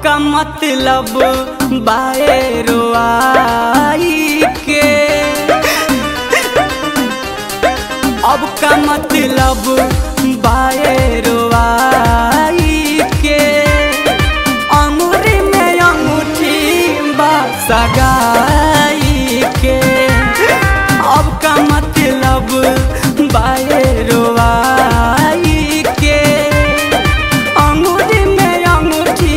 का मतलब बाएरोआई के, अब का मतलब बाएरोआई के, अंगूरी में अंगूठी सगाई के, अब का मतलब बाएरोआई के, अंगूरी में अंगूठी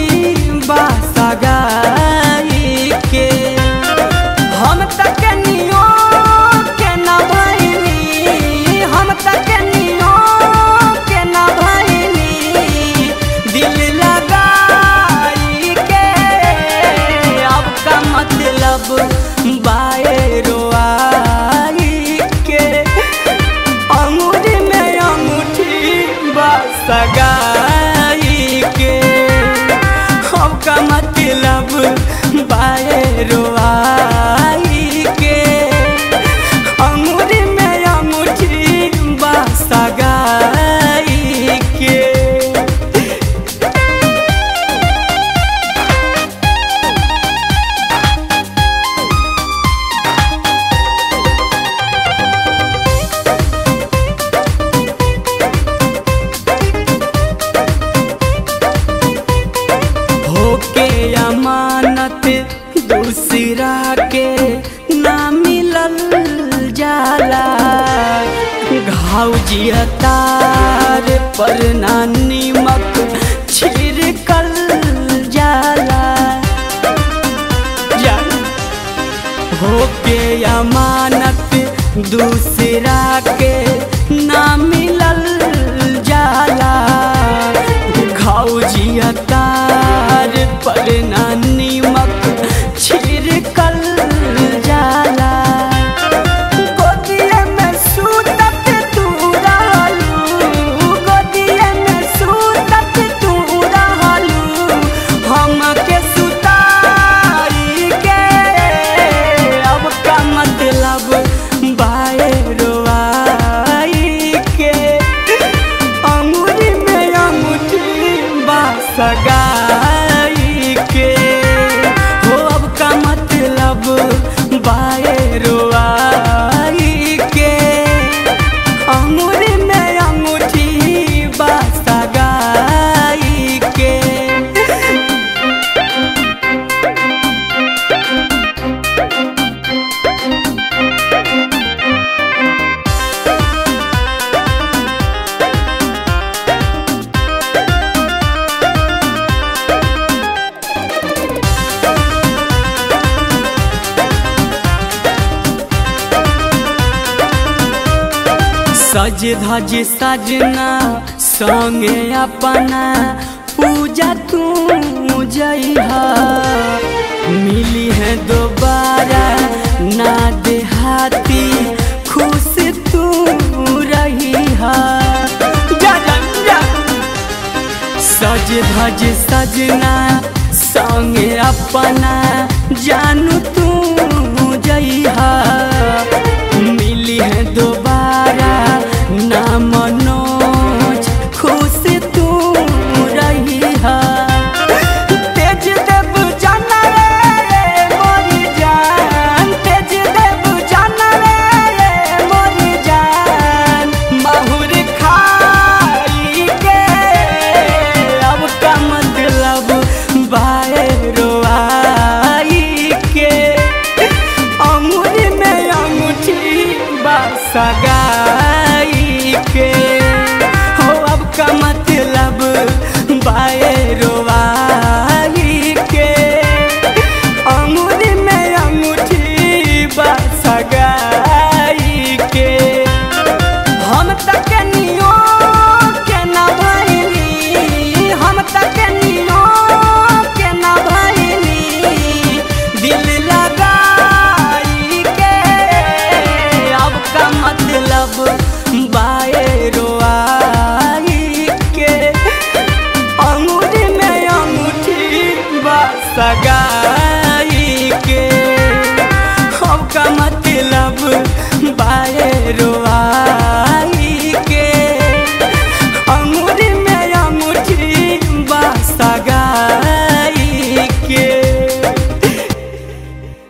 सगाई के। हम तक नियो के न भइनी, हम तक नियो के न भइनी, दिल लगाई के, अब का मतलब बाएरोआई के, अंगूरी में अंगूठी सगाई के, अब का मतलब बाएरोआई के, अंगूरी में अंगूठी सगाई के। होके अमानत दूसरा के ना मिलल जाला, घाव जियतार पर ना नीमक छिड़कल जाला। होके अमानत दूसरा के ना मिलल जाला, घाव जियतार पर ना नीमक छिड़कल जाला। गोदिए में सूतत तू रहलू, गोदिए में सूतत तू रहलू, हमके सुताई के, अब का मतलब बाएरोआई के, अंगूरी में अंगूठी सगाई के, हो अब का मतलब बाएरोआई के, अंगूरी में अंगूठी सगाई के। सज धज सजना संगे अपना पूजा तू जइहा, मिली है दोबारा ना देहाती, खुश तू रहिहा। सज धज सजना संगे अपना जानू तू जइहा, मिली है दोबारा ना मनोज, खुश तू रहिहा। तेज देव जाना रे मोरी जान, तेज देव जाना रे मोरी जान, माहुर खाई के, अब का मतलब बाएरोआई के, अंगूरी में अंगूठी सगाई